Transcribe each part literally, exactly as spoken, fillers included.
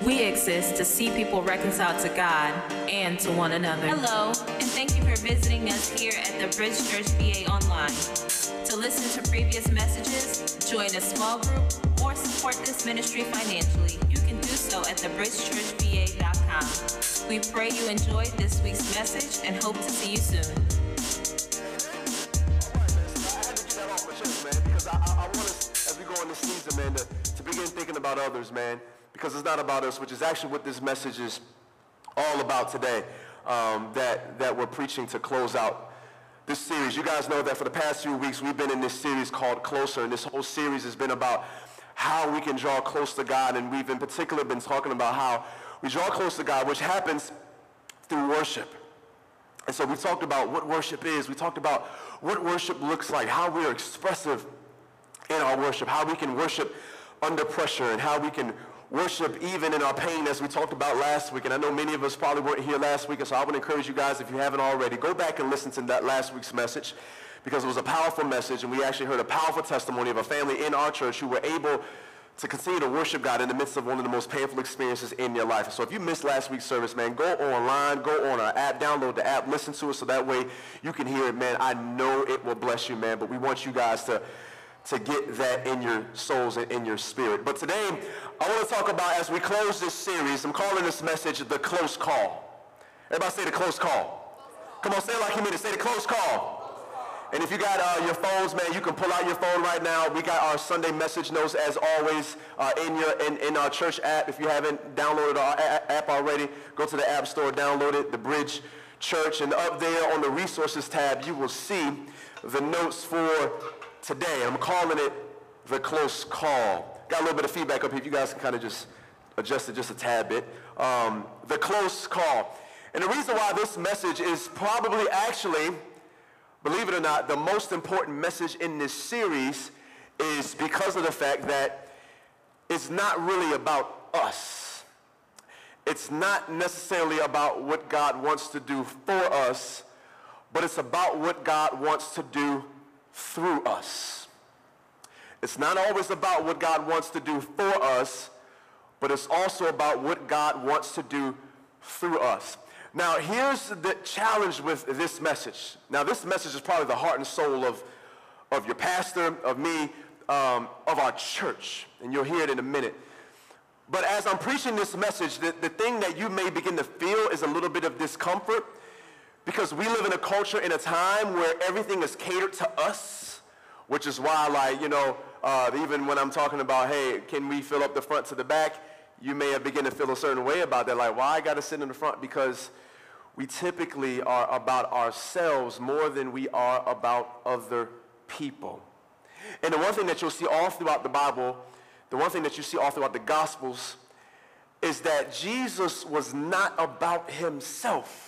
We exist to see people reconciled to God and to one another. Hello, and thank you for visiting us here at the Bridge Church V A Online. To listen to previous messages, join a small group, or support this ministry financially, you can do so at the bridge church v a dot com. We pray you enjoyed this week's message and hope to see you soon. I, I, I want us, as we go in this season, man, to, to begin thinking about others, man, because it's not about us, which is actually what this message is all about today, um, that, that we're preaching to close out this series. You guys know that for the past few weeks, we've been in this series called Closer, and this whole series has been about how we can draw close to God, and we've in particular been talking about how we draw close to God, which happens through worship. And so we talked about what worship is. We talked about what worship looks like, how we're expressive in our worship, how we can worship under pressure, and how we can worship even in our pain, as we talked about last week. And I know many of us probably weren't here last week, and so I would encourage you guys, if you haven't already, go back and listen to that last week's message, because it was a powerful message, and we actually heard a powerful testimony of a family in our church who were able to continue to worship God in the midst of one of the most painful experiences in your life. So if you missed last week's service, man, go online, go on our app, download the app, listen to it, so that way you can hear it, man. I know it will bless you, man, but we want you guys to to get that in your souls and in your spirit. But today, I want to talk about, as we close this series, I'm calling this message The Close Call. Everybody say the close call. Come on, say it like you mean it. Say the close call. And if you got uh, your phones, man, you can pull out your phone right now. We got our Sunday message notes, as always, uh, in your in, in our church app. If you haven't downloaded our a- app already, go to the App Store, download it, The Bridge Church. And up there on the Resources tab, you will see the notes for today. I'm calling it The Close Call. Got a little bit of feedback up here. If you guys can kind of just adjust it just a tad bit. Um, the Close Call. And the reason why this message is probably actually, believe it or not, the most important message in this series is because of the fact that it's not really about us. It's not necessarily about what God wants to do for us, but it's about what God wants to do through us. It's not always about what God wants to do for us, but it's also about what God wants to do through us. Now, here's the challenge with this message. Now, this message is probably the heart and soul of, of your pastor, of me, um, of our church, and you'll hear it in a minute. But as I'm preaching this message, the, the thing that you may begin to feel is a little bit of discomfort, because we live in a culture, in a time where everything is catered to us, which is why, like, you know, uh, even when I'm talking about, hey, can we fill up the front to the back, you may have begun to feel a certain way about that, like, why I got to sit in the front? Because we typically are about ourselves more than we are about other people. And the one thing that you'll see all throughout the Bible, the one thing that you see all throughout the Gospels, is that Jesus was not about himself.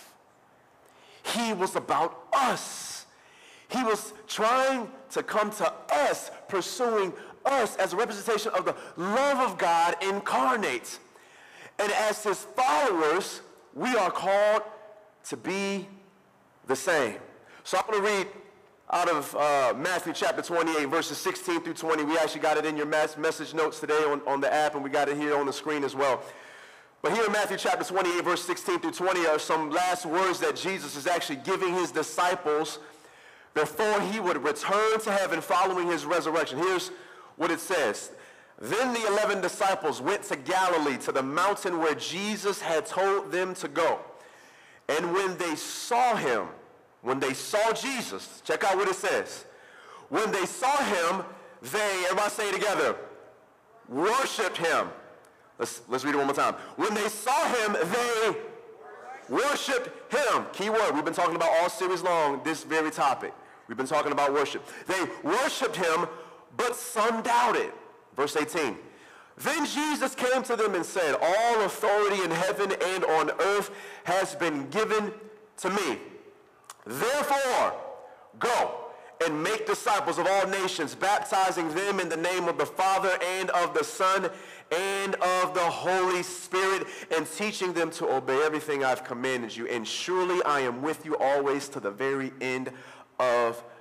He was about us. He was trying to come to us, pursuing us as a representation of the love of God incarnate. And as his followers, we are called to be the same. So I'm going to read out of uh, Matthew chapter twenty-eight, verses sixteen through twenty. We actually got it in your mass message notes today on, on the app, and we got it here on the screen as well. But here in Matthew chapter twenty-eight, verse sixteen through twenty are some last words that Jesus is actually giving his disciples before he would return to heaven following his resurrection. Here's what it says. Then the eleven disciples went to Galilee, to the mountain where Jesus had told them to go. And when they saw him, when they saw Jesus, check out what it says. When they saw him, they, everybody say it together, worshiped him. Let's, let's read it one more time. When they saw him, they worshiped him. Key word. We've been talking about all series long this very topic. We've been talking about worship. They worshiped him, but some doubted. Verse eighteen. Then Jesus came to them and said, all authority in heaven and on earth has been given to me. Therefore, go and make disciples of all nations, baptizing them in the name of the Father and of the Son and of the Holy Spirit, and teaching them to obey everything I've commanded you. And surely I am with you always to the very end of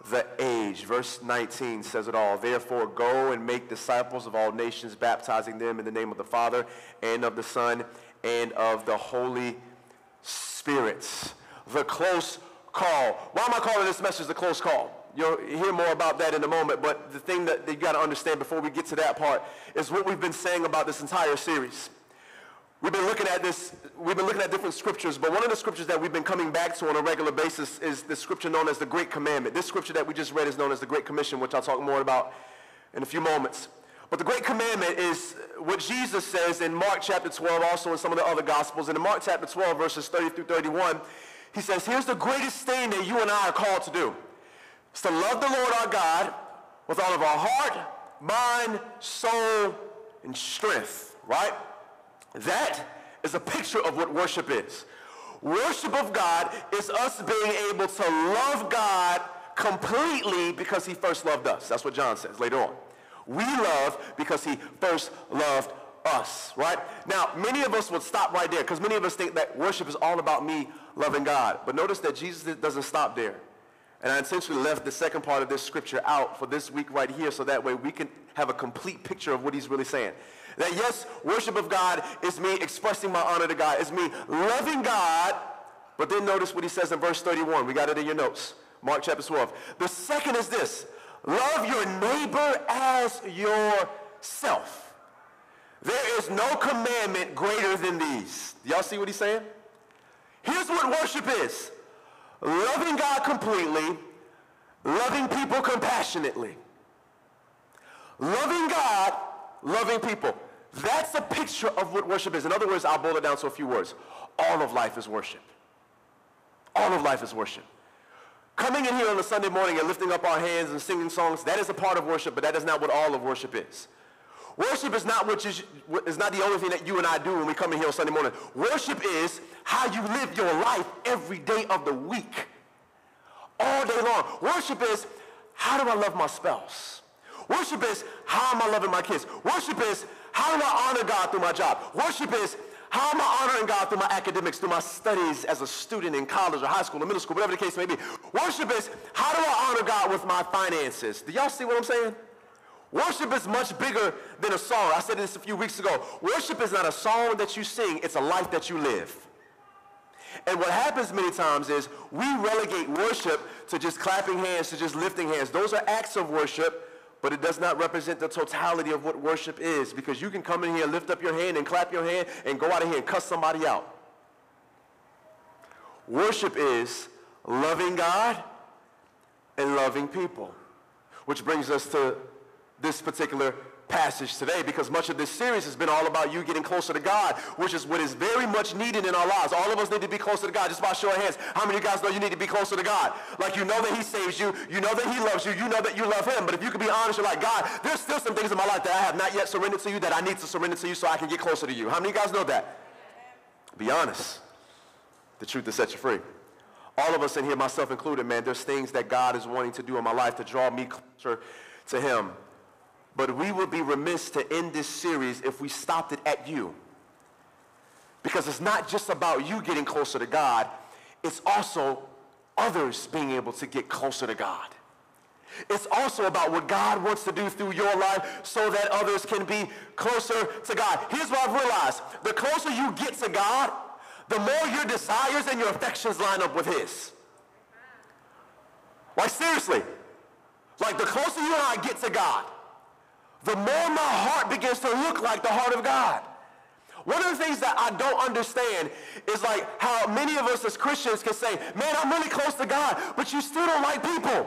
the age. Verse nineteen says it all. Therefore, go and make disciples of all nations, baptizing them in the name of the Father and of the Son and of the Holy Spirit. The close call. Why am I calling this message the close call? You'll hear more about that in a moment, but the thing that you got to understand before we get to that part is what we've been saying about this entire series. We've been looking at this, we've been looking at different scriptures, but one of the scriptures that we've been coming back to on a regular basis is the scripture known as the Great Commandment. This scripture that we just read is known as the Great Commission, which I'll talk more about in a few moments. But the Great Commandment is what Jesus says in Mark chapter twelve, also in some of the other Gospels. And in Mark chapter twelve, verses thirty through thirty-one, he says, here's the greatest thing that you and I are called to do. It's to love the Lord our God with all of our heart, mind, soul, and strength, right? That is a picture of what worship is. Worship of God is us being able to love God completely because he first loved us. That's what John says later on. We love because he first loved us, right? Now, many of us would stop right there because many of us think that worship is all about me loving God. But notice that Jesus doesn't stop there. And I intentionally left the second part of this scripture out for this week right here so that way we can have a complete picture of what he's really saying. That yes, worship of God is me expressing my honor to God. It's me loving God. But then notice what he says in verse thirty-one. We got it in your notes. Mark chapter twelve. The second is this. Love your neighbor as yourself. There is no commandment greater than these. Do y'all see what he's saying? Here's what worship is. Loving God completely, loving people compassionately. Loving God, loving people. That's a picture of what worship is. In other words, I'll boil it down to a few words. All of life is worship. All of life is worship. Coming in here on a Sunday morning and lifting up our hands and singing songs, that is a part of worship, but that is not what all of worship is. Worship is not what you, is not the only thing that you and I do when we come in here on Sunday morning. Worship is how you live your life every day of the week, all day long. Worship is how do I love my spouse? Worship is how am I loving my kids? Worship is how do I honor God through my job? Worship is how am I honoring God through my academics, through my studies as a student in college or high school or middle school, whatever the case may be. Worship is how do I honor God with my finances? Do y'all see what I'm saying? Worship is much bigger than a song. I said this a few weeks ago. Worship is not a song that you sing. It's a life that you live. And what happens many times is we relegate worship to just clapping hands, to just lifting hands. Those are acts of worship, but it does not represent the totality of what worship is, because you can come in here, lift up your hand and clap your hand and go out of here and cuss somebody out. Worship is loving God and loving people, which brings us to this particular passage today, because much of this series has been all about you getting closer to God, which is what is very much needed in our lives. All of us need to be closer to God. Just by show of hands, how many of you guys know you need to be closer to God? Like, you know that he saves you, you know that he loves you, you know that you love him. But if you can be honest, you're like, God, there's still some things in my life that I have not yet surrendered to you, that I need to surrender to you so I can get closer to you. How many of you guys know that? Be honest. The truth will set you free. All of us in here, myself included, man, there's things that God is wanting to do in my life to draw me closer to him. But we would be remiss to end this series if we stopped it at you. Because it's not just about you getting closer to God, it's also others being able to get closer to God. It's also about what God wants to do through your life so that others can be closer to God. Here's what I've realized. The closer you get to God, the more your desires and your affections line up with his. Like, seriously. Like, the closer you and I get to God, the more my heart begins to look like the heart of God. One of the things that I don't understand is like how many of us as Christians can say, man, I'm really close to God, but you still don't like people.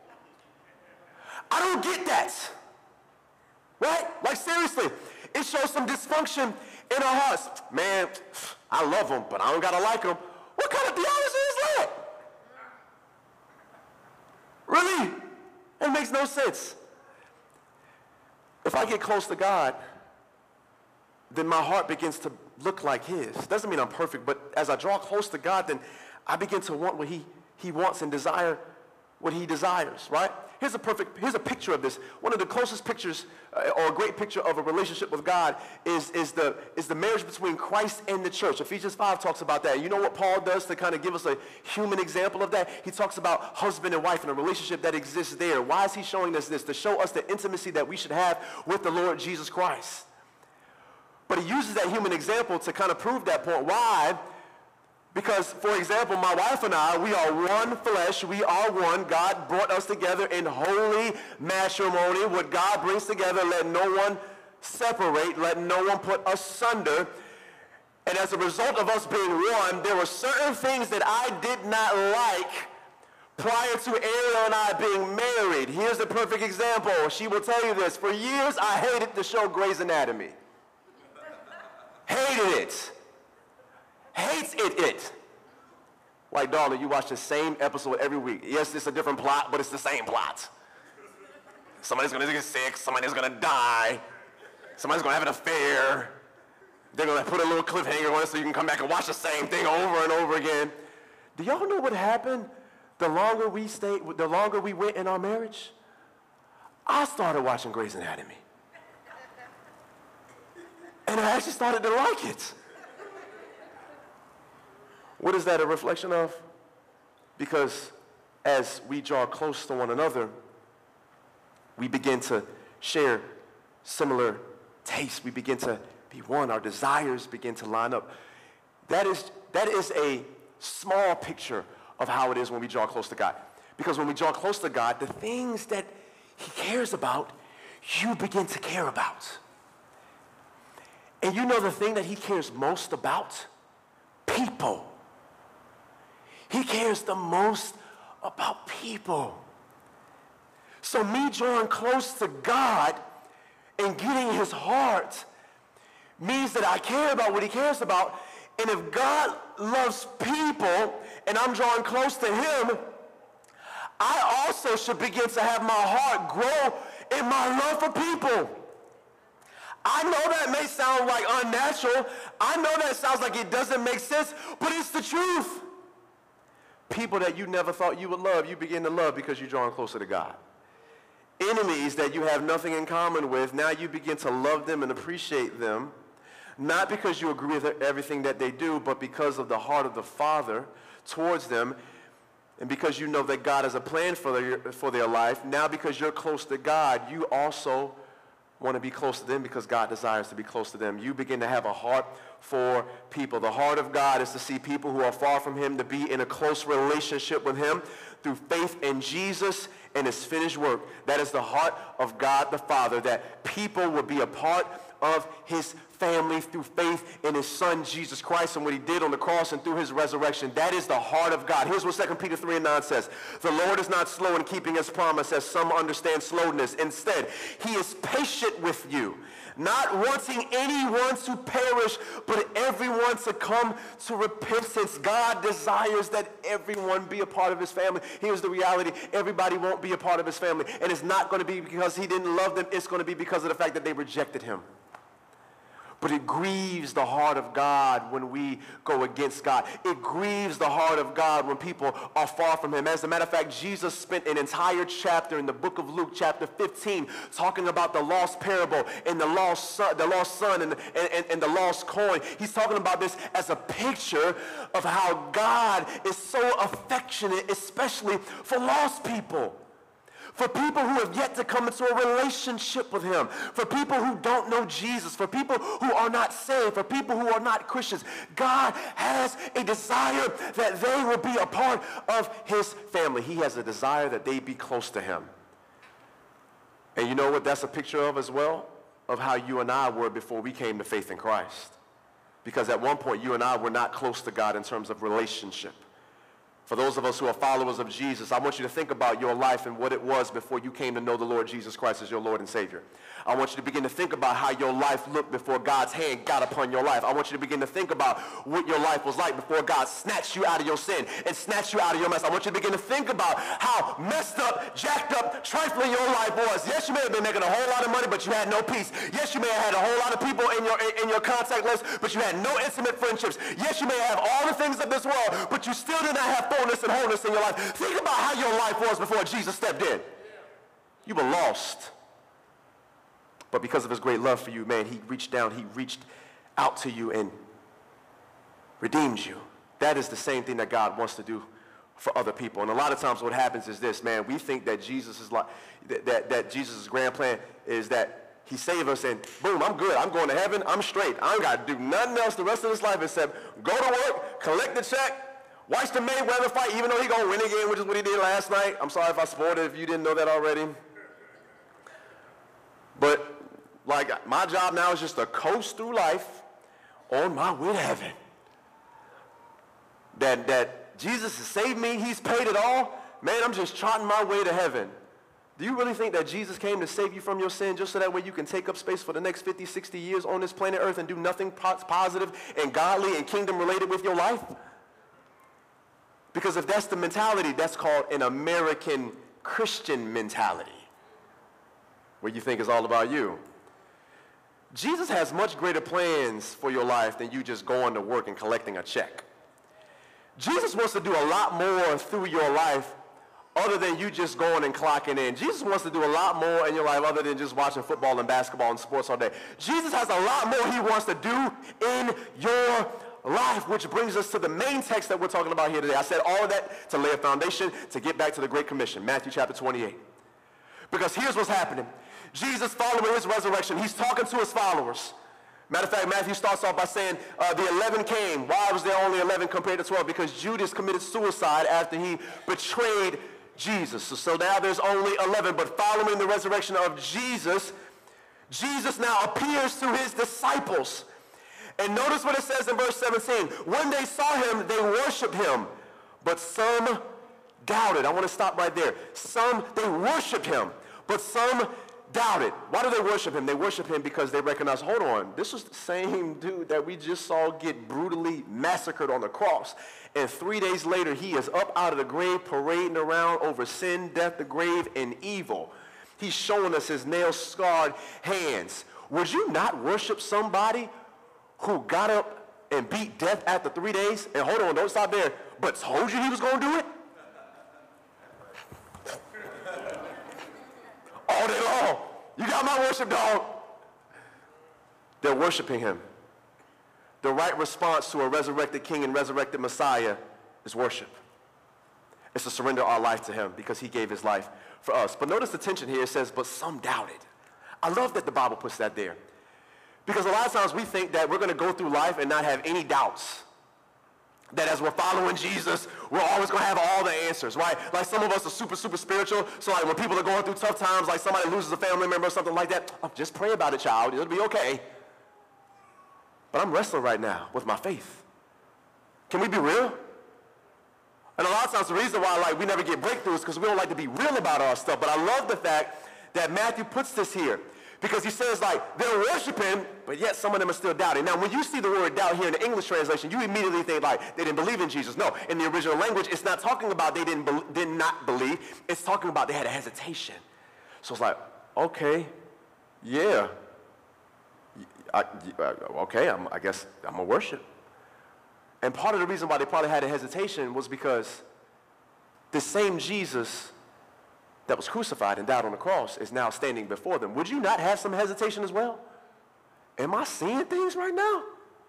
I don't get that. Right? Like, seriously, it shows some dysfunction in our hearts. Man, I love them, but I don't gotta like them. What kind of theology is that? Really? It makes no sense. If I get close to God, then my heart begins to look like his. Doesn't mean I'm perfect, but as I draw close to God, then I begin to want what he, he wants and desire what he desires, right? here's a perfect, here's a picture of this. One of the closest pictures, uh, or a great picture of a relationship with God is, is, the, is the marriage between Christ and the church. Ephesians five talks about that. You know what Paul does to kind of give us a human example of that? He talks about husband and wife and a relationship that exists there. Why is he showing us this? To show us the intimacy that we should have with the Lord Jesus Christ. But he uses that human example to kind of prove that point. Why? Because, for example, my wife and I, we are one flesh, we are one. God brought us together in holy matrimony. What God brings together, let no one separate, let no one put asunder. And as a result of us being one, there were certain things that I did not like prior to Ariel and I being married. Here's the perfect example. She will tell you this. For years, I hated the show Grey's Anatomy. Hated it. Hates it, it. Like, darling, you watch the same episode every week. Yes, it's a different plot, but it's the same plot. Somebody's gonna get sick, somebody's gonna die, somebody's gonna have an affair. They're gonna put a little cliffhanger on it so you can come back and watch the same thing over and over again. Do y'all know what happened the longer we stayed, the longer we went in our marriage? I started watching Grey's Anatomy. And I actually started to like it. What is that a reflection of? Because as we draw close to one another, we begin to share similar tastes. We begin to be one. Our desires begin to line up. That is, that is a small picture of how it is when we draw close to God. Because when we draw close to God, the things that he cares about, you begin to care about. And you know the thing that he cares most about? People. He cares the most about people. So me drawing close to God and getting his heart means that I care about what he cares about. And if God loves people and I'm drawing close to him, I also should begin to have my heart grow in my love for people. I know that may sound like unnatural. I know that sounds like it doesn't make sense, but it's the truth. People that you never thought you would love, you begin to love because you're drawing closer to God. Enemies that you have nothing in common with, now you begin to love them and appreciate them, not because you agree with everything that they do, but because of the heart of the Father towards them, and because you know that God has a plan for their, for their life. Now because you're close to God, you also want to be close to them because God desires to be close to them. You begin to have a heart for people. The heart of God is to see people who are far from him to be in a close relationship with him through faith in Jesus and his finished work. That is the heart of God the Father, that people will be a part of his family through faith in his son Jesus Christ and what he did on the cross and through his resurrection. That is the heart of God. Here's what Second Peter three and nine says. The Lord is not slow in keeping his promise, as some understand slowness. Instead, he is patient with you, not wanting anyone to perish, but everyone to come to repentance. God desires that everyone be a part of his family. Here's the reality. Everybody won't be a part of his family. And it's not going to be because he didn't love them. It's going to be because of the fact that they rejected him. But it grieves the heart of God when we go against God. It grieves the heart of God when people are far from him. As a matter of fact, Jesus spent an entire chapter in the book of Luke, chapter fifteen, talking about the lost parable and the lost son, the lost son and, and, and the lost coin. He's talking about this as a picture of how God is so affectionate, especially for lost people. For people who have yet to come into a relationship with him, for people who don't know Jesus, for people who are not saved, for people who are not Christians, God has a desire that they will be a part of his family. He has a desire that they be close to him. And you know what that's a picture of as well? Of how you and I were before we came to faith in Christ. Because at one point, you and I were not close to God in terms of relationship. For those of us who are followers of Jesus, I want you to think about your life and what it was before you came to know the Lord Jesus Christ as your Lord and Savior. I want you to begin to think about how your life looked before God's hand got upon your life. I want you to begin to think about what your life was like before God snatched you out of your sin and snatched you out of your mess. I want you to begin to think about how messed up, jacked up, trifling your life was. Yes, you may have been making a whole lot of money, but you had no peace. Yes, you may have had a whole lot of people in your, in your contact list, but you had no intimate friendships. Yes, you may have all the things of this world, but you still did not have fullness and wholeness in your life. Think about how your life was before Jesus stepped in. You were lost. But because of his great love for you, man, he reached down, he reached out to you and redeemed you. That is the same thing that God wants to do for other people. And a lot of times what happens is this, man, we think that Jesus is like, that, that, that Jesus' grand plan is that he saved us and boom, I'm good. I'm going to heaven. I'm straight. I ain't got to do nothing else the rest of this life except go to work, collect the check, watch the Mayweather fight, even though he going to win again, which is what he did last night. I'm sorry if I spoiled it if you didn't know that already. But like my job now is just to coast through life on my way to heaven. That, that Jesus has saved me, he's paid it all. Man, I'm just trotting my way to heaven. Do you really think that Jesus came to save you from your sin just so that way you can take up space for the next fifty, sixty years on this planet Earth and do nothing positive and godly and kingdom related with your life? Because if that's the mentality, that's called an American Christian mentality, where you think it's all about you. Jesus has much greater plans for your life than you just going to work and collecting a check. Jesus wants to do a lot more through your life other than you just going and clocking in. Jesus wants to do a lot more in your life other than just watching football and basketball and sports all day. Jesus has a lot more he wants to do in your life, which brings us to the main text that we're talking about here today. I said all of that to lay a foundation to get back to the Great Commission, Matthew chapter twenty-eight. Because here's what's happening. Jesus, following his resurrection, he's talking to his followers. Matter of fact, Matthew starts off by saying uh, the eleven came. Why was there only eleven compared to twelve? Because Judas committed suicide after he betrayed Jesus. So, so now there's only eleven. But following the resurrection of Jesus, Jesus now appears to his disciples. And notice what it says in verse seventeen. When they saw him, they worshiped him. But some doubted. I want to stop right there. Some, they worshiped him. But some doubted. Why do they worship him? They worship him because they recognize, hold on, this was the same dude that we just saw get brutally massacred on the cross. And three days later, he is up out of the grave, parading around over sin, death, the grave, and evil. He's showing us his nail-scarred hands. Would you not worship somebody who got up and beat death after three days? And hold on, don't stop there, but told you he was going to do it? All day long. You got my worship, dog. They're worshiping him. The right response to a resurrected king and resurrected Messiah is worship. It's to surrender our life to him because he gave his life for us. But notice the tension here. It says, but some doubted. I love that the Bible puts that there. Because a lot of times we think that we're going to go through life and not have any doubts. That as we're following Jesus, we're always going to have all the answers, right? Like some of us are super, super spiritual. So like when people are going through tough times, like somebody loses a family member or something like that, oh, just pray about it, child. It'll be okay. But I'm wrestling right now with my faith. Can we be real? And a lot of times the reason why like we never get breakthroughs is because we don't like to be real about our stuff. But I love the fact that Matthew puts this here. Because he says, like, they're worshiping, but yet some of them are still doubting. Now, when you see the word doubt here in the English translation, you immediately think, like, they didn't believe in Jesus. No, in the original language, it's not talking about they didn't be- did not believe. It's talking about they had a hesitation. So it's like, okay, yeah. I, okay, I'm, I guess I'm going to worship. And part of the reason why they probably had a hesitation was because the same Jesus that was crucified and died on the cross is now standing before them. Would you not have some hesitation as well? Am I seeing things right now?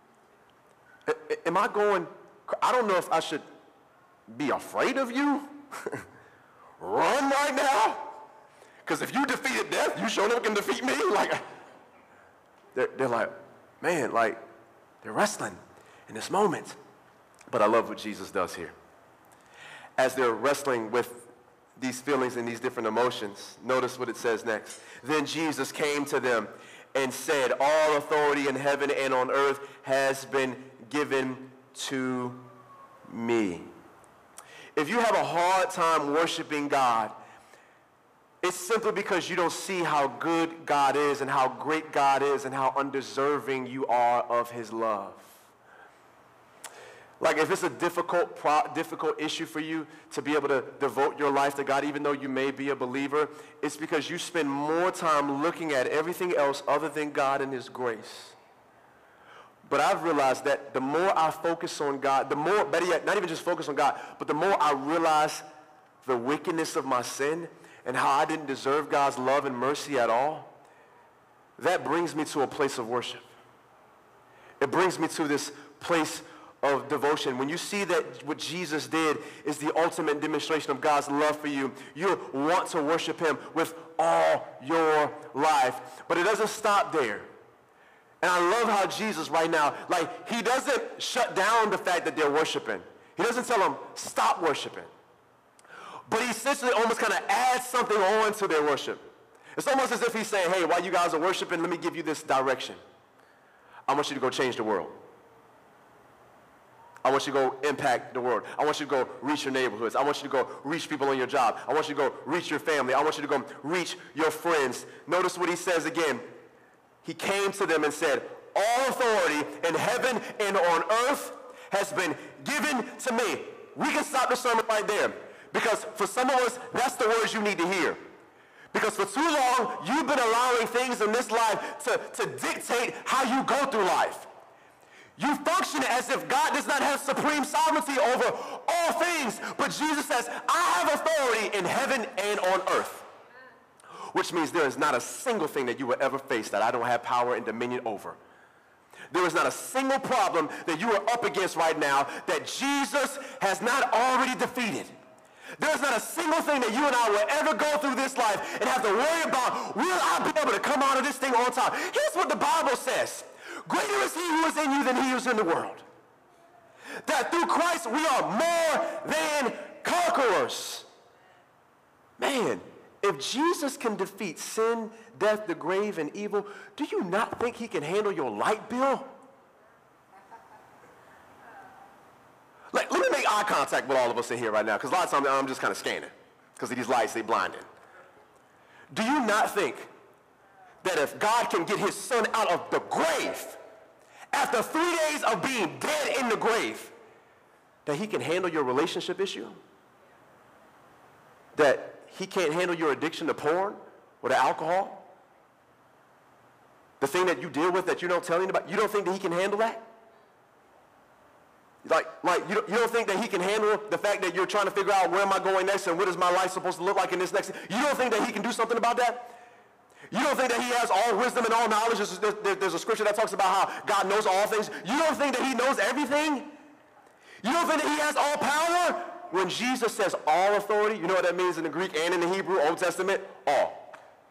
A- am I going, I don't know if I should be afraid of you. Run right now. Because if you defeated death, you sure never can defeat me. Like, they're, they're like, man, like, they're wrestling in this moment. But I love what Jesus does here. As they're wrestling with these feelings and these different emotions, notice what it says next. Then Jesus came to them and said, all authority in heaven and on earth has been given to me. If you have a hard time worshiping God, it's simply because you don't see how good God is and how great God is and how undeserving you are of his love. Like if it's a difficult, pro- difficult issue for you to be able to devote your life to God, even though you may be a believer, it's because you spend more time looking at everything else other than God and his grace. But I've realized that the more I focus on God, the more, better yet, not even just focus on God, but the more I realize the wickedness of my sin, and how I didn't deserve God's love and mercy at all, that brings me to a place of worship. It brings me to this place of devotion. When you see that what Jesus did is the ultimate demonstration of God's love for you, you want to worship him with all your life. But it doesn't stop there. And I love how Jesus right now, like, he doesn't shut down the fact that they're worshiping. He doesn't tell them, stop worshiping. But he essentially almost kind of adds something on to their worship. It's almost as if he's saying, hey, while you guys are worshiping, let me give you this direction. I want you to go change the world. I want you to go impact the world. I want you to go reach your neighborhoods. I want you to go reach people on your job. I want you to go reach your family. I want you to go reach your friends. Notice what he says again. He came to them and said, all authority in heaven and on earth has been given to me. We can stop the sermon right there, because for some of us, that's the words you need to hear. Because for too long, you've been allowing things in this life to, to dictate how you go through life. You function as if God does not have supreme sovereignty over all things. But Jesus says, I have authority in heaven and on earth. Which means there is not a single thing that you will ever face that I don't have power and dominion over. There is not a single problem that you are up against right now that Jesus has not already defeated. There's not a single thing that you and I will ever go through this life and have to worry about, will I be able to come out of this thing on top? Here's what the Bible says. Greater is he who is in you than he who is in the world. That through Christ we are more than conquerors. Man, if Jesus can defeat sin, death, the grave, and evil, do you not think he can handle your light bill? Like, let me make eye contact with all of us in here right now, because a lot of times I'm just kind of scanning, because of these lights, they blinding. Do you not think that if God can get his son out of the grave, after three days of being dead in the grave, that he can handle your relationship issue? That he can't handle your addiction to porn or to alcohol? The thing that you deal with that you don't tell anybody, you don't think that he can handle that? Like, like you, don't, you don't think that he can handle the fact that you're trying to figure out where am I going next and what is my life supposed to look like in this next? You don't think that he can do something about that? You don't think that he has all wisdom and all knowledge? There's, there, there's a scripture that talks about how God knows all things. You don't think that he knows everything? You don't think that he has all power? When Jesus says all authority, you know what that means in the Greek and in the Hebrew, Old Testament? All.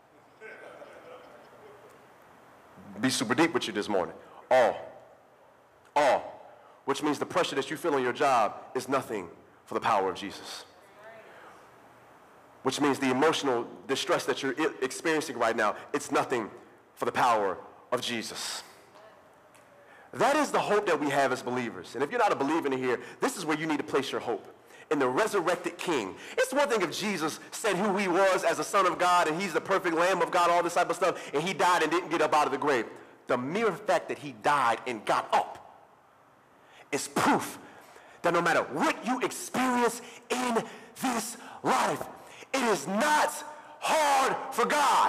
Be super deep with you this morning. All. All. Which means the pressure that you feel on your job is nothing for the power of Jesus. Which means the emotional distress that you're experiencing right now, it's nothing for the power of Jesus. That is the hope that we have as believers. And if you're not a believer in here, this is where you need to place your hope. In the resurrected King. It's one thing if Jesus said who he was as a son of God and he's the perfect Lamb of God, all this type of stuff, and he died and didn't get up out of the grave. The mere fact that he died and got up is proof that no matter what you experience in this life, it is not hard for God.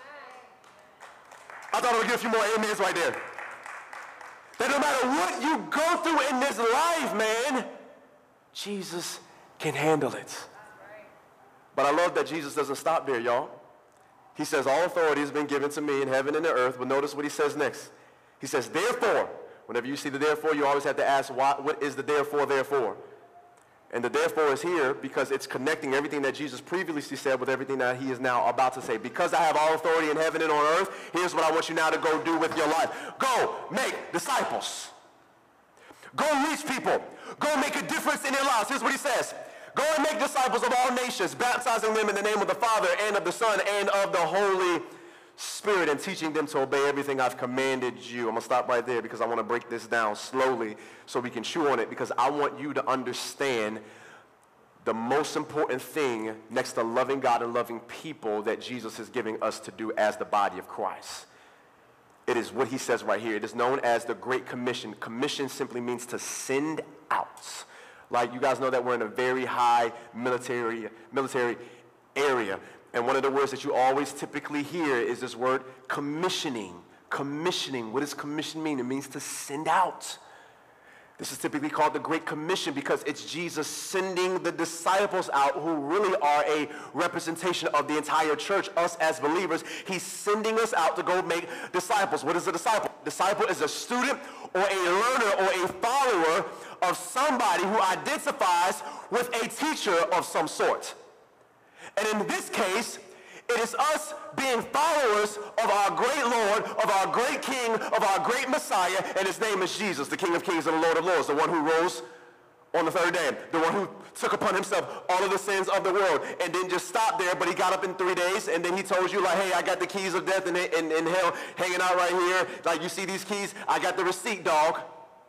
I thought I would get a few more amens right there. That no matter what you go through in this life, man, Jesus can handle it. But I love that Jesus doesn't stop there, y'all. He says, all authority has been given to me in heaven and the earth. But notice what he says next. He says, therefore, whenever you see the therefore, you always have to ask, why, what is the therefore, therefore? And the therefore is here because it's connecting everything that Jesus previously said with everything that he is now about to say. Because I have all authority in heaven and on earth, here's what I want you now to go do with your life. Go make disciples. Go reach people. Go make a difference in their lives. Here's what he says. Go and make disciples of all nations, baptizing them in the name of the Father and of the Son and of the Holy Spirit, and teaching them to obey everything I've commanded you. I'm going to stop right there because I want to break this down slowly so we can chew on it, because I want you to understand the most important thing next to loving God and loving people that Jesus is giving us to do as the body of Christ. It is what he says right here. It is known as the Great Commission. Commission simply means to send out. Like, you guys know that we're in a very high military, military area. And one of the words that you always typically hear is this word commissioning. Commissioning. What does commission mean? It means to send out. This is typically called the Great Commission because it's Jesus sending the disciples out who really are a representation of the entire church, us as believers. He's sending us out to go make disciples. What is a disciple? Disciple is a student or a learner or a follower of somebody who identifies with a teacher of some sort. And in this case, it is us being followers of our great Lord, of our great King, of our great Messiah, and his name is Jesus, the King of Kings and the Lord of Lords, the one who rose on the third day, the one who took upon himself all of the sins of the world and didn't just stop there, but he got up in three days, and then he told you, like, hey, I got the keys of death and, and, and hell hanging out right here. Like, you see these keys? I got the receipt, dog.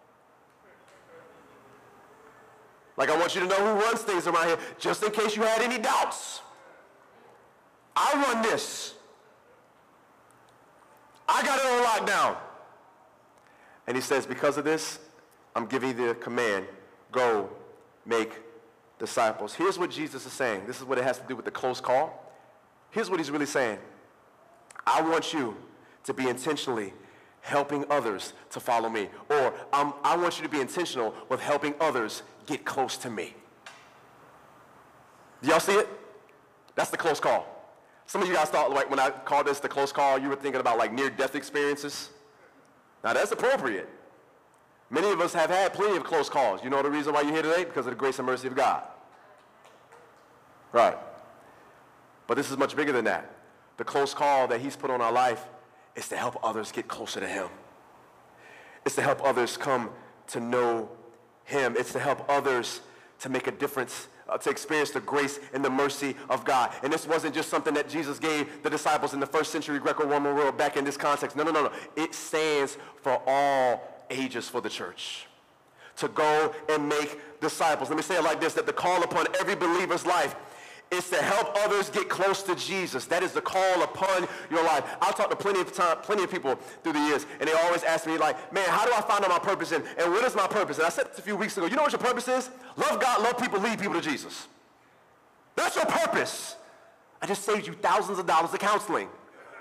Like, I want you to know who runs things around here, just in case you had any doubts. I run this. I got it on lockdown. And he says, because of this, I'm giving you the command, go make disciples. Here's what Jesus is saying. This is what it has to do with the close call. Here's what he's really saying. I want you to be intentionally helping others to follow me. Or um, I want you to be intentional with helping others get close to me. Do y'all see it? That's the close call. Some of you guys thought, like, when I called this the close call, you were thinking about, like, near-death experiences. Now, that's appropriate. Many of us have had plenty of close calls. You know the reason why you're here today? Because of the grace and mercy of God. Right. But this is much bigger than that. The close call that he's put on our life is to help others get closer to him. It's to help others come to know him. It's to help others to make a difference, Uh, to experience the grace and the mercy of God. And this wasn't just something that Jesus gave the disciples in the first century Greco-Roman world back in this context. No, no, no, no. It stands for all ages for the church. To go and make disciples. Let me say it like this, that the call upon every believer's life is to help others get close to Jesus. That is the call upon your life. I've talked to plenty of time, plenty of people through the years, and they always ask me, like, man, how do I find out my purpose, and, and what is my purpose? And I said this a few weeks ago, you know what your purpose is? Love God, love people, lead people to Jesus. That's your purpose. I just saved you thousands of dollars of counseling.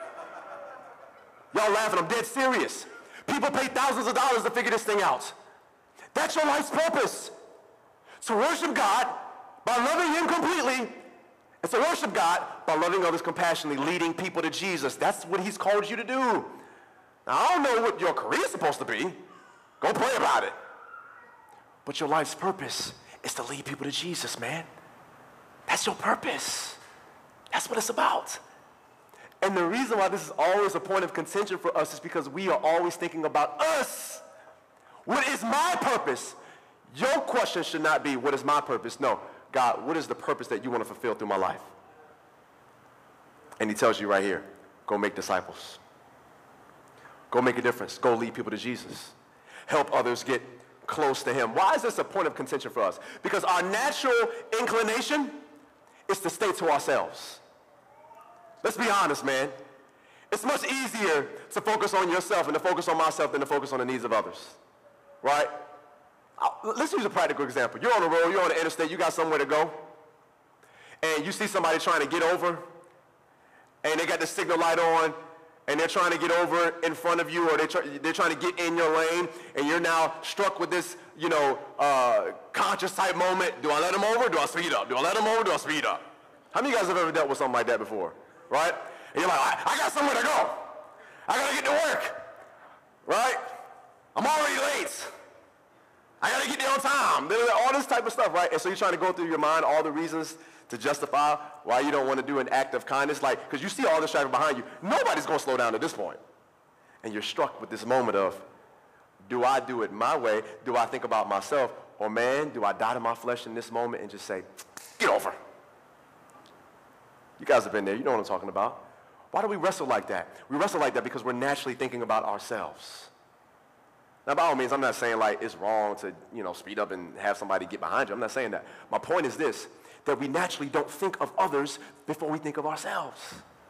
Y'all laughing, I'm dead serious. People pay thousands of dollars to figure this thing out. That's your life's purpose. To worship God by loving him completely, and to worship God by loving others compassionately, leading people to Jesus. That's what he's called you to do. Now, I don't know what your career is supposed to be. Go pray about it. But your life's purpose is to lead people to Jesus, man. That's your purpose. That's what it's about. And the reason why this is always a point of contention for us is because we are always thinking about us. What is my purpose? Your question should not be, what is my purpose? No. God, what is the purpose that you want to fulfill through my life? And he tells you right here, go make disciples. Go make a difference. Go lead people to Jesus. Help others get close to him. Why is this a point of contention for us? Because our natural inclination is to stay to ourselves. Let's be honest, man. It's much easier to focus on yourself and to focus on myself than to focus on the needs of others, right? Let's use a practical example. You're on the road, you're on the interstate, you got somewhere to go, and you see somebody trying to get over, and they got the signal light on, and they're trying to get over in front of you, or they're, try, they're trying to get in your lane, and you're now struck with this, you know, uh, conscious type moment. Do I let them over? Do I speed up? Do I let them over? Do I speed up? How many of you guys have ever dealt with something like that before, right? And you're like, I, I got somewhere to go. I got to get to work, right? I'm already late. I got to get there on time. All this type of stuff, right? And so you're trying to go through your mind all the reasons to justify why you don't want to do an act of kindness. Like, because you see all this traffic behind you. Nobody's going to slow down at this point. And you're struck with this moment of, do I do it my way? Do I think about myself? Or, man, do I die to my flesh in this moment and just say, get over? You guys have been there. You know what I'm talking about. Why do we wrestle like that? We wrestle like that because we're naturally thinking about ourselves. Now, by all means, I'm not saying, like, it's wrong to, you know, speed up and have somebody get behind you. I'm not saying that. My point is this, that we naturally don't think of others before we think of ourselves.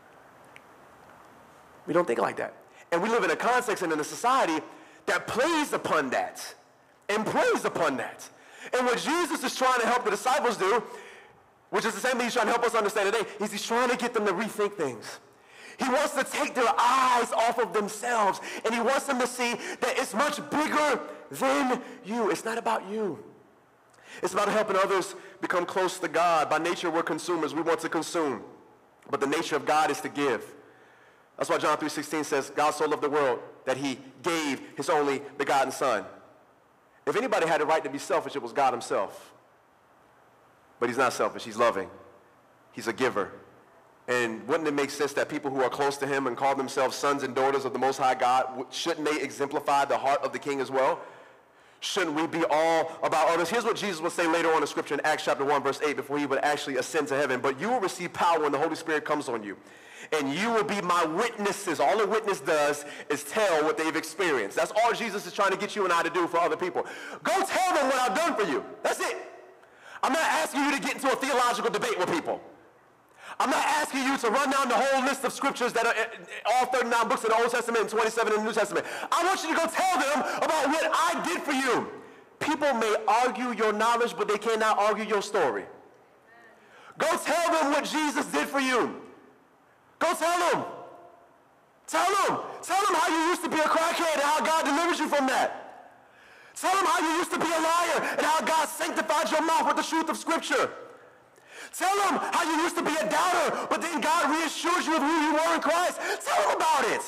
We don't think like that. And we live in a context and in a society that plays upon that and preys upon that. And what Jesus is trying to help the disciples do, which is the same thing he's trying to help us understand today, is he's trying to get them to rethink things. He wants to take their eyes off of themselves, and he wants them to see that it's much bigger than you. It's not about you. It's about helping others become close to God. By nature, we're consumers. We want to consume. But the nature of God is to give. That's why John three sixteen says, God so loved the world that he gave his only begotten son. If anybody had the right to be selfish, it was God himself. But he's not selfish. He's loving. He's a giver. And wouldn't it make sense that people who are close to him and call themselves sons and daughters of the Most High God, shouldn't they exemplify the heart of the King as well? Shouldn't we be all about others? Here's what Jesus will say later on in Scripture in Acts chapter one, verse eight, before he would actually ascend to heaven. But you will receive power when the Holy Spirit comes on you. And you will be my witnesses. All a witness does is tell what they've experienced. That's all Jesus is trying to get you and I to do for other people. Go tell them what I've done for you. That's it. I'm not asking you to get into a theological debate with people. I'm not asking you to run down the whole list of scriptures that are all thirty-nine books of the Old Testament and twenty-seven in the New Testament. I want you to go tell them about what I did for you. People may argue your knowledge, but they cannot argue your story. Go tell them what Jesus did for you. Go tell them. Tell them. Tell them how you used to be a crackhead and how God delivered you from that. Tell them how you used to be a liar and how God sanctified your mouth with the truth of Scripture. Tell them how you used to be a doubter, but then God reassures you of who you were in Christ. Tell them about it.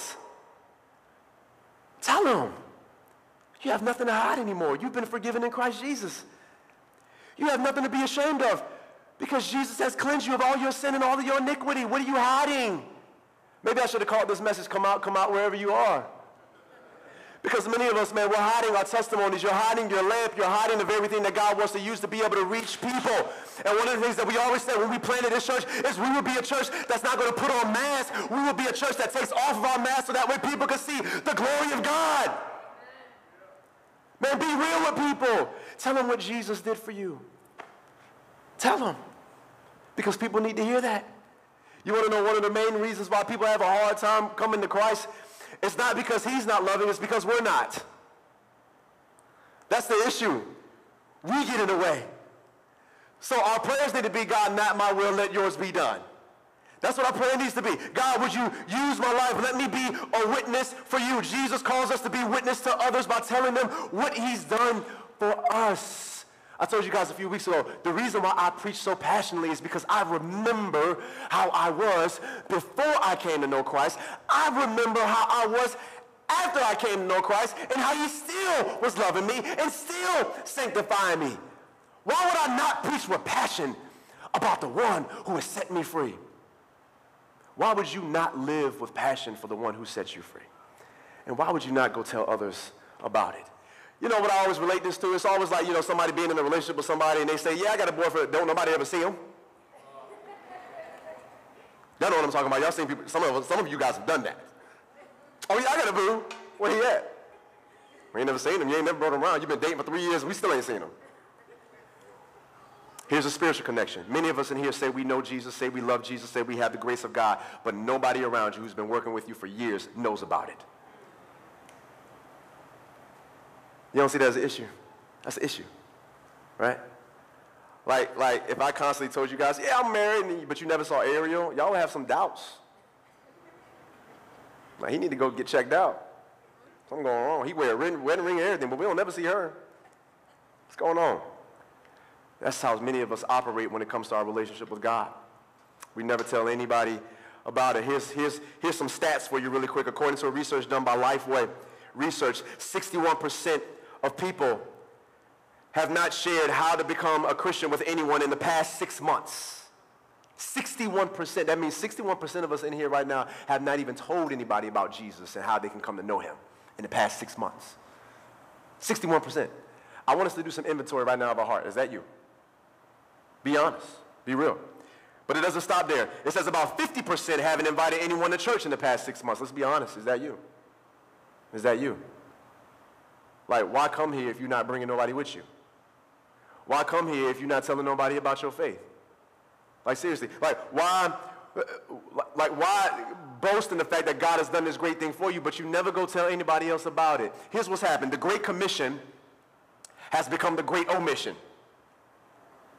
Tell them. You have nothing to hide anymore. You've been forgiven in Christ Jesus. You have nothing to be ashamed of because Jesus has cleansed you of all your sin and all of your iniquity. What are you hiding? Maybe I should have called this message, come out, come out wherever you are. Because many of us, man, we're hiding our testimonies. You're hiding your lamp. You're hiding of everything that God wants to use to be able to reach people. And one of the things that we always say when we planted this church is we will be a church that's not going to put on masks. We will be a church that takes off of our masks so that way people can see the glory of God. Man, be real with people. Tell them what Jesus did for you. Tell them. Because people need to hear that. You want to know one of the main reasons why people have a hard time coming to Christ? It's not because he's not loving, it's because we're not. That's the issue. We get in the way. So our prayers need to be, God, not my will, let yours be done. That's what our prayer needs to be. God, would you use my life? Let me be a witness for you. Jesus calls us to be witness to others by telling them what he's done for us. I told you guys a few weeks ago, the reason why I preach so passionately is because I remember how I was before I came to know Christ. I remember how I was after I came to know Christ and how he still was loving me and still sanctifying me. Why would I not preach with passion about the one who has set me free? Why would you not live with passion for the one who sets you free? And why would you not go tell others about it? You know what I always relate this to? It's always like, you know, somebody being in a relationship with somebody and they say, yeah, I got a boyfriend. Don't nobody ever see him. Y'all know what I'm talking about. Y'all seen people, some of, some of you guys have done that. Oh, yeah, I got a boo. Where he at? We ain't never seen him. You ain't never brought him around. You've been dating for three years. We still ain't seen him. Here's a spiritual connection. Many of us in here say we know Jesus, say we love Jesus, say we have the grace of God, but nobody around you who's been working with you for years knows about it. You don't see that as an issue? That's an issue, right? Like, like if I constantly told you guys, yeah, I'm married, but you never saw Ariel, y'all would have some doubts. Like, he need to go get checked out. Something going on. He wear a ring, wedding ring and everything, but we don't never see her. What's going on? That's how many of us operate when it comes to our relationship with God. We never tell anybody about it. Here's, here's, here's some stats for you really quick. According to a research done by Lifeway Research, sixty-one percent of people have not shared how to become a Christian with anyone in the past six months. sixty-one percent. That means sixty-one percent of us in here right now have not even told anybody about Jesus and how they can come to know him in the past six months. sixty-one percent. I want us to do some inventory right now of our heart. Is that you? Be honest. Be real. But it doesn't stop there. It says about fifty percent haven't invited anyone to church in the past six months. Let's be honest. Is that you? Is that you? Like, why come here if you're not bringing nobody with you? Why come here if you're not telling nobody about your faith? Like, seriously. Like, why, like, why boast in the fact that God has done this great thing for you, but you never go tell anybody else about it? Here's what's happened. The Great Commission has become the Great Omission.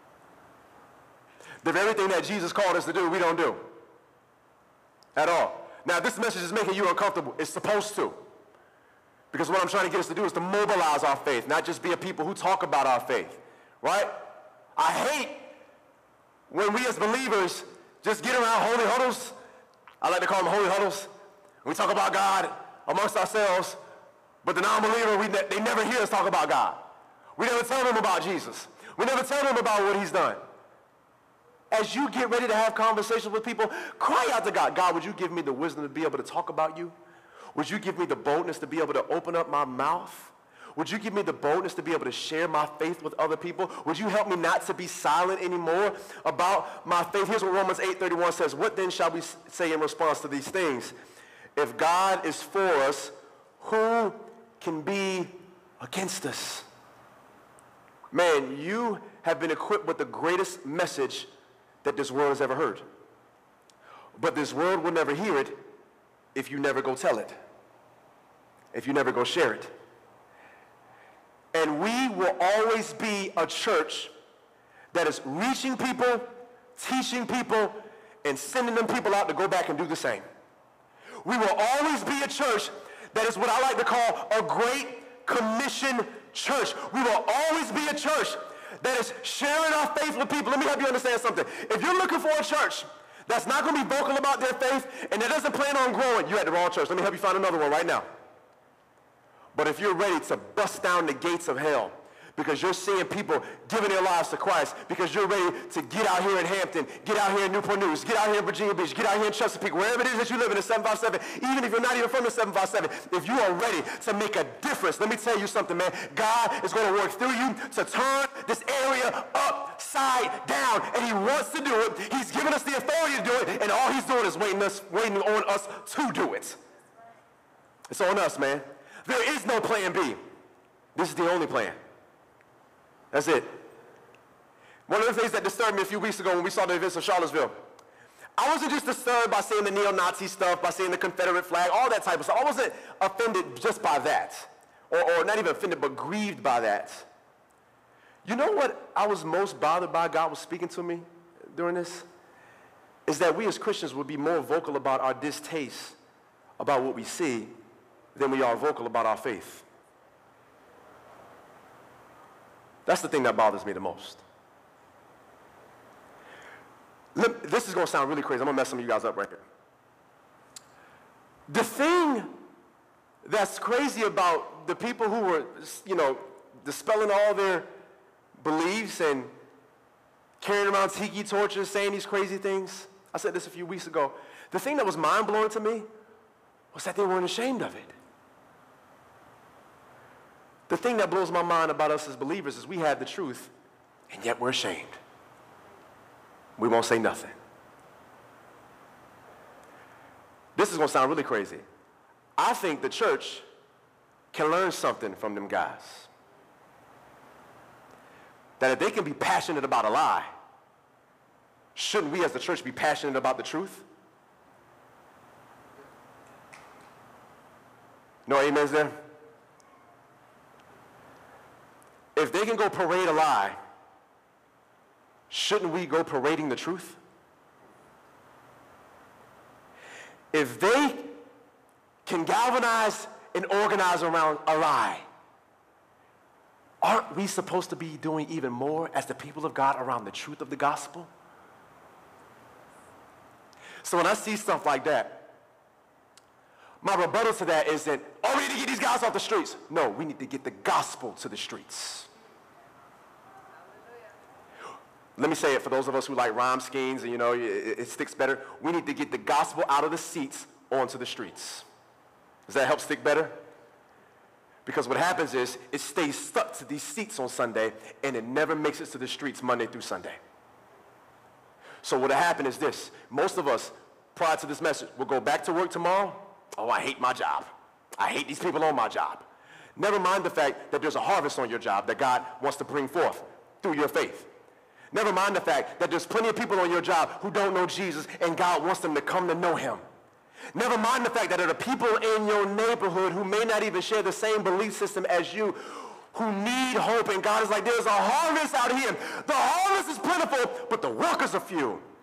The very thing that Jesus called us to do, we don't do at all. Now, if this message is making you uncomfortable, it's supposed to. Because what I'm trying to get us to do is to mobilize our faith, not just be a people who talk about our faith, right? I hate when we as believers just get around holy huddles. I like to call them holy huddles. We talk about God amongst ourselves, but the non-believer, we ne- they never hear us talk about God. We never tell them about Jesus. We never tell them about what he's done. As you get ready to have conversations with people, cry out to God. God, would you give me the wisdom to be able to talk about you? Would you give me the boldness to be able to open up my mouth? Would you give me the boldness to be able to share my faith with other people? Would you help me not to be silent anymore about my faith? Here's what Romans eight thirty-one says. What then shall we say in response to these things? If God is for us, who can be against us? Man, you have been equipped with the greatest message that this world has ever heard. But this world will never hear it if you never go tell it, if you never go share it. And we will always be a church that is reaching people, teaching people, and sending them people out to go back and do the same. We will always be a church that is what I like to call a Great Commission church. We will always be a church that is sharing our faith with people. Let me help you understand something. If you're looking for a church that's not going to be vocal about their faith and that doesn't plan on growing, you're at the wrong church. Let me help you find another one right now. But if you're ready to bust down the gates of hell because you're seeing people giving their lives to Christ, because you're ready to get out here in Hampton, get out here in Newport News, get out here in Virginia Beach, get out here in Chesapeake, wherever it is that you live in the seven five seven, even if you're not even from the seven five seven, if you are ready to make a difference, let me tell you something, man. God is going to work through you to turn this area upside down, and he wants to do it. He's given us the authority to do it, and all he's doing is waiting, us, waiting on us to do it. It's on us, man. There is no plan B. This is the only plan. That's it. One of the things that disturbed me a few weeks ago when we saw the events of Charlottesville, I wasn't just disturbed by seeing the neo-Nazi stuff, by seeing the Confederate flag, all that type of stuff. I wasn't offended just by that, or, or not even offended, but grieved by that. You know what I was most bothered by God was speaking to me during this? Is that we as Christians would be more vocal about our distaste about what we see than we are vocal about our faith. That's the thing that bothers me the most. Let, this is going to sound really crazy. I'm going to mess some of you guys up right here. The thing that's crazy about the people who were, you know, dispelling all their beliefs and carrying around tiki torches, saying these crazy things, I said this a few weeks ago. The thing that was mind-blowing to me was that they weren't ashamed of it. The thing that blows my mind about us as believers is we have the truth, and yet we're ashamed. We won't say nothing. This is going to sound really crazy. I think the church can learn something from them guys. That if they can be passionate about a lie, shouldn't we as the church be passionate about the truth? No amens there? If they can go parade a lie, shouldn't we go parading the truth? If they can galvanize and organize around a lie, aren't we supposed to be doing even more as the people of God around the truth of the gospel? So when I see stuff like that, my rebuttal to that is that, oh, we need to get these guys off the streets. No, we need to get the gospel to the streets. Let me say it for those of us who like rhyme schemes and, you know, it, it sticks better. We need to get the gospel out of the seats onto the streets. Does that help stick better? Because what happens is it stays stuck to these seats on Sunday and it never makes it to the streets Monday through Sunday. So what will happen is this. Most of us, prior to this message, will go back to work tomorrow. Oh, I hate my job. I hate these people on my job. Never mind the fact that there's a harvest on your job that God wants to bring forth through your faith. Never mind the fact that there's plenty of people on your job who don't know Jesus and God wants them to come to know him. Never mind the fact that there are people in your neighborhood who may not even share the same belief system as you, who need hope, and God is like, there's a harvest out here. The harvest is plentiful, but the workers are few.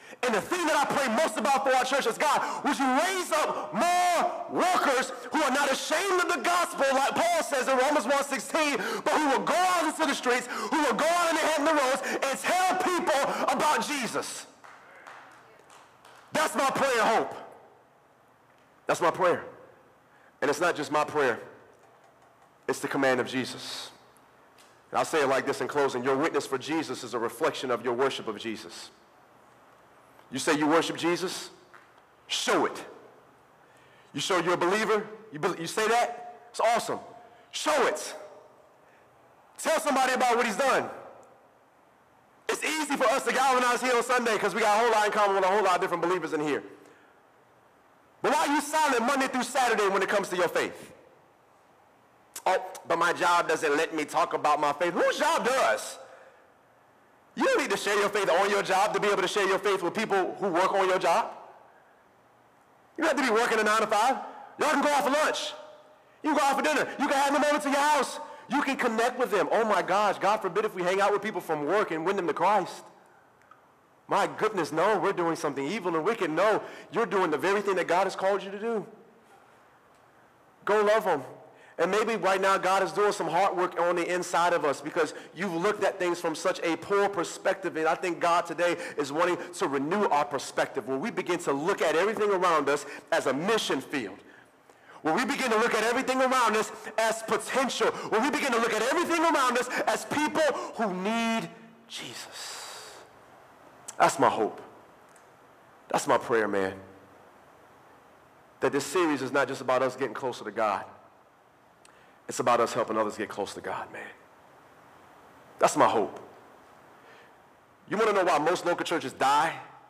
And the thing that I pray most about for our church is, God, would you raise up more workers who are not ashamed of the gospel, like Paul says in Romans one sixteen, but who will go out into the streets, who will go out in the roads and tell people about Jesus. That's my prayer and hope. That's my prayer. And it's not just my prayer. It's the command of Jesus. And I'll say it like this in closing. Your witness for Jesus is a reflection of your worship of Jesus. You say you worship Jesus? Show it. You show you're a believer? You, be, you say that? It's awesome. Show it. Tell somebody about what he's done. It's easy for us to galvanize here on Sunday because we got a whole lot in common with a whole lot of different believers in here. But why are you silent Monday through Saturday when it comes to your faith? Oh, but my job doesn't let me talk about my faith. Whose job does? You don't need to share your faith on your job to be able to share your faith with people who work on your job. You don't have to be working a nine to five. Y'all can go out for lunch. You can go out for dinner. You can have them over to your house. You can connect with them. Oh my gosh, God forbid if we hang out with people from work and win them to Christ. My goodness, no, we're doing something evil and wicked. No, you're doing the very thing that God has called you to do. Go love them. And maybe right now God is doing some hard work on the inside of us because you've looked at things from such a poor perspective. And I think God today is wanting to renew our perspective where we begin to look at everything around us as a mission field. Where we begin to look at everything around us as potential. Where we begin to look at everything around us as people who need Jesus. That's my hope. That's my prayer, man. That this series is not just about us getting closer to God. It's about us helping others get close to God, man. That's my hope. You want to know why most local churches die?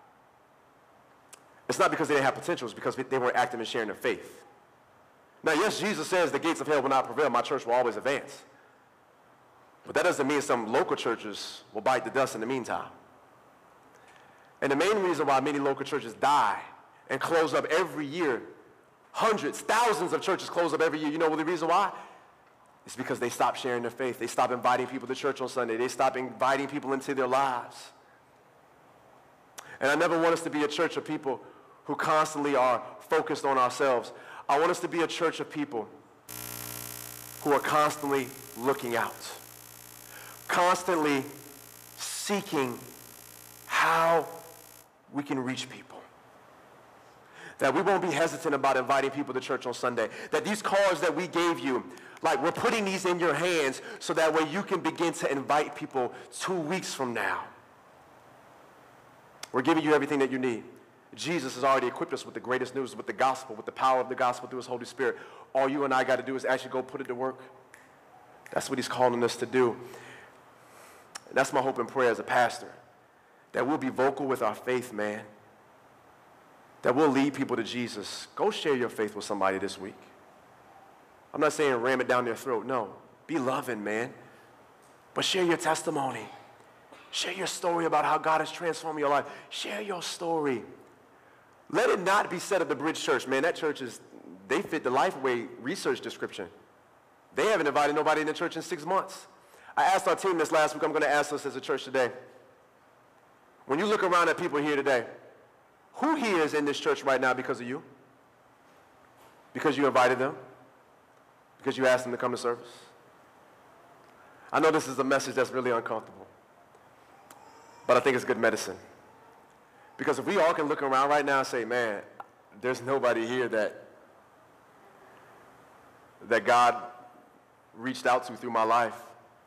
It's not because they didn't have potential. It's because they weren't active in sharing their faith. Now, yes, Jesus says the gates of hell will not prevail. My church will always advance. But that doesn't mean some local churches will bite the dust in the meantime. And the main reason why many local churches die and close up every year, hundreds, thousands of churches close up every year, you know the reason why? It's because they stop sharing their faith. They stop inviting people to church on Sunday. They stop inviting people into their lives. And I never want us to be a church of people who constantly are focused on ourselves. I want us to be a church of people who are constantly looking out, constantly seeking how we can reach people. That we won't be hesitant about inviting people to church on Sunday. That these cards that we gave you, like we're putting these in your hands so that way you can begin to invite people two weeks from now. We're giving you everything that you need. Jesus has already equipped us with the greatest news, with the gospel, with the power of the gospel through his Holy Spirit. All you and I got to do is actually go put it to work. That's what he's calling us to do. And that's my hope and prayer as a pastor. That we'll be vocal with our faith, man. That we'll lead people to Jesus. Go share your faith with somebody this week. I'm not saying ram it down their throat. No. Be loving, man. But share your testimony. Share your story about how God has transformed your life. Share your story. Let it not be said of the Bridge Church, man, that church is, they fit the Lifeway research description. They haven't invited nobody in the church in six months. I asked our team this last week, I'm going to ask us as a church today. When you look around at people here today, who here is in this church right now because of you? Because you invited them? Because you asked them to come to service? I know this is a message that's really uncomfortable, but I think it's good medicine. Because if we all can look around right now and say, man, there's nobody here that, that God reached out to through my life,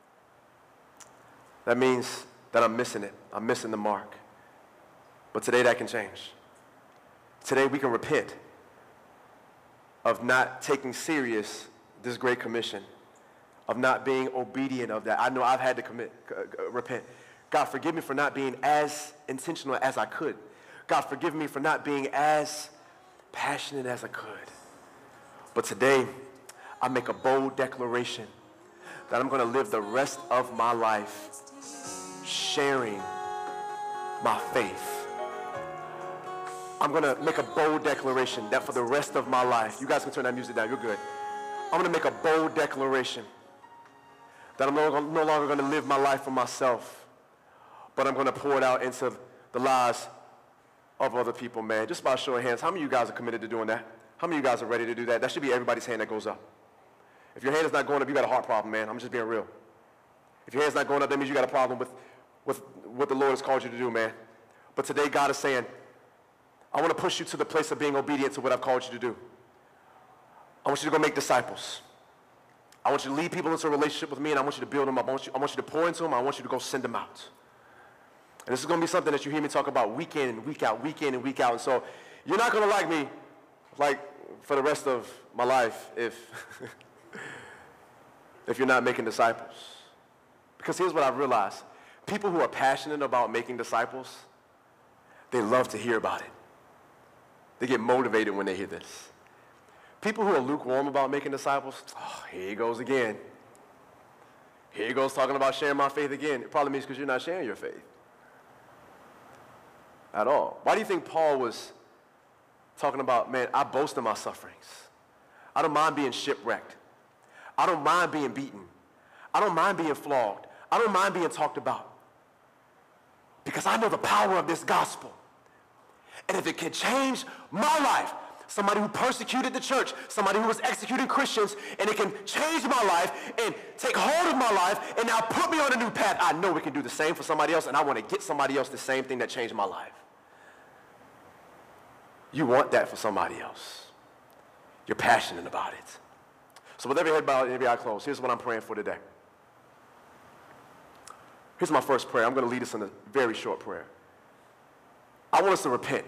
that means that I'm missing it. I'm missing the mark. But today that can change. Today we can repent of not taking serious this great commission, of not being obedient of that. I know I've had to commit, uh, repent. God, forgive me for not being as intentional as I could. God, forgive me for not being as passionate as I could. But today, I make a bold declaration that I'm going to live the rest of my life sharing my faith. I'm going to make a bold declaration that for the rest of my life, you guys can turn that music down, you're good. I'm going to make a bold declaration that I'm no, no longer going to live my life for myself, but I'm going to pour it out into the lives of other people, man. Just by a show of hands, how many of you guys are committed to doing that? How many of you guys are ready to do that? That should be everybody's hand that goes up. If your hand is not going up, you got a heart problem, man. I'm just being real. If your hand's not going up, that means you got a problem with, with what the Lord has called you to do, man. But today, God is saying, I want to push you to the place of being obedient to what I've called you to do. I want you to go make disciples. I want you to lead people into a relationship with me, and I want you to build them up. I want you, I want you to pour into them. I want you to go send them out. And this is going to be something that you hear me talk about week in and week out, week in and week out. And so you're not going to like me like for the rest of my life if, if you're not making disciples. Because here's what I've realized. People who are passionate about making disciples, they love to hear about it. They get motivated when they hear this. People who are lukewarm about making disciples, oh, here he goes again. Here he goes talking about sharing my faith again. It probably means because you're not sharing your faith at all. Why do you think Paul was talking about, man, I boast in my sufferings. I don't mind being shipwrecked. I don't mind being beaten. I don't mind being flogged. I don't mind being talked about. Because I know the power of this gospel. And if it can change my life, somebody who persecuted the church, somebody who was executing Christians, and it can change my life and take hold of my life and now put me on a new path, I know we can do the same for somebody else, and I want to get somebody else the same thing that changed my life. You want that for somebody else. You're passionate about it. So with every head bowed and every eye closed, here's what I'm praying for today. Here's my first prayer. I'm going to lead us in a very short prayer. I want us to repent.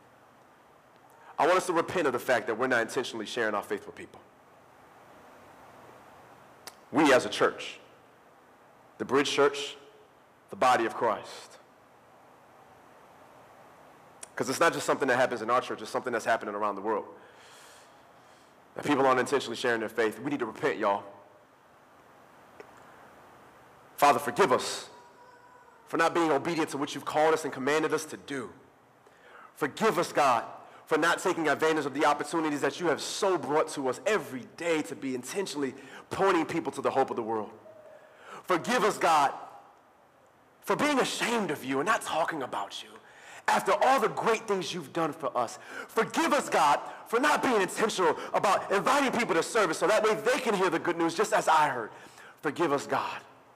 I want us to repent of the fact that we're not intentionally sharing our faith with people. We as a church, the Bridge Church, the body of Christ. Because it's not just something that happens in our church, it's something that's happening around the world. That people aren't intentionally sharing their faith. We need to repent, y'all. Father, forgive us for not being obedient to what you've called us and commanded us to do. Forgive us, God, for not taking advantage of the opportunities that you have so brought to us every day to be intentionally pointing people to the hope of the world. Forgive us, God, for being ashamed of you and not talking about you after all the great things you've done for us. Forgive us, God, for not being intentional about inviting people to service so that way they can hear the good news just as I heard. Forgive us, God,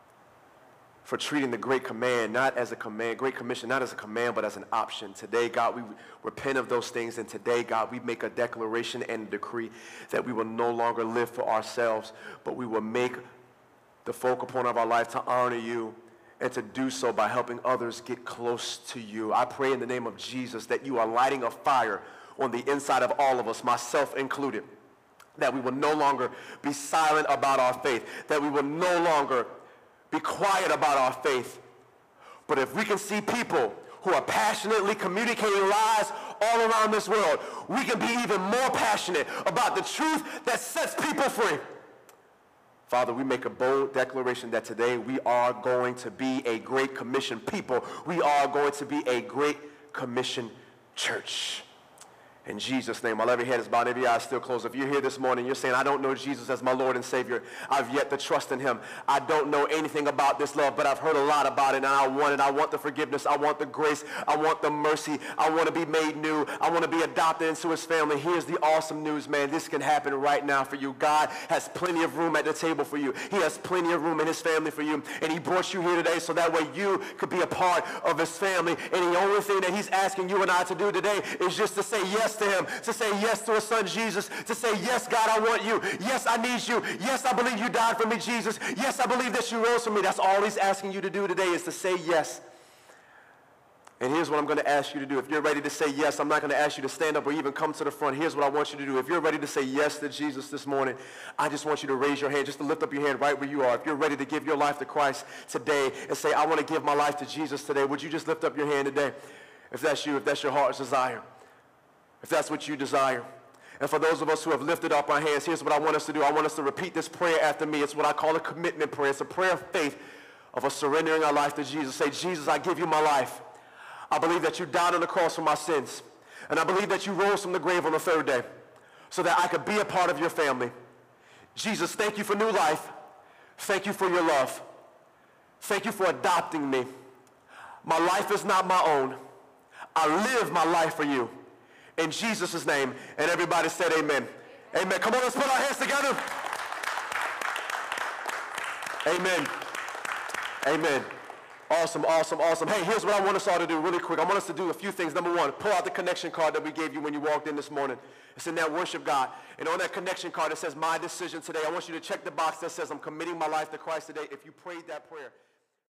for treating the great command not as a command, great commission, not as a command, but as an option. Today, God, we repent of those things, and today, God, we make a declaration and a decree that we will no longer live for ourselves, but we will make the focal point of our life to honor you and to do so by helping others get close to you. I pray in the name of Jesus that you are lighting a fire on the inside of all of us, myself included, that we will no longer be silent about our faith, that we will no longer be quiet about our faith. But if we can see people who are passionately communicating lies all around this world, we can be even more passionate about the truth that sets people free. Father, we make a bold declaration that today we are going to be a Great Commission people. We are going to be a Great Commission church. In Jesus' name, while every head is bowed, every eye is still closed. If you're here this morning, you're saying, I don't know Jesus as my Lord and Savior. I've yet to trust in him. I don't know anything about this love, but I've heard a lot about it, and I want it. I want the forgiveness. I want the grace. I want the mercy. I want to be made new. I want to be adopted into his family. Here's the awesome news, man. This can happen right now for you. God has plenty of room at the table for you. He has plenty of room in his family for you, and he brought you here today so that way you could be a part of his family. And the only thing that he's asking you and I to do today is just to say yes to him, to say yes to his son Jesus, to say, yes, God, I want you. Yes, I need you. Yes, I believe you died for me, Jesus. Yes, I believe that you rose for me. That's all he's asking you to do today is to say yes. And here's what I'm going to ask you to do. If you're ready to say yes, I'm not going to ask you to stand up or even come to the front. Here's what I want you to do. If you're ready to say yes to Jesus this morning, I just want you to raise your hand, just to lift up your hand right where you are. If you're ready to give your life to Christ today and say, I want to give my life to Jesus today, would you just lift up your hand today? If that's you, if that's your heart's desire. If that's what you desire. And for those of us who have lifted up our hands, here's what I want us to do. I want us to repeat this prayer after me. It's what I call a commitment prayer. It's a prayer of faith, of us surrendering our life to Jesus. Say, Jesus, I give you my life. I believe that you died on the cross for my sins. And I believe that you rose from the grave on the third day so that I could be a part of your family. Jesus, thank you for new life. Thank you for your love. Thank you for adopting me. My life is not my own. I live my life for you. In Jesus' name. And everybody said amen. Amen. Come on, let's put our hands together. Amen. Amen. Awesome, awesome, awesome. Hey, here's what I want us all to do really quick. I want us to do a few things. Number one, pull out the connection card that we gave you when you walked in this morning. It's in that worship guide. And on that connection card, it says, my decision today. I want you to check the box that says, I'm committing my life to Christ today. If you prayed that prayer.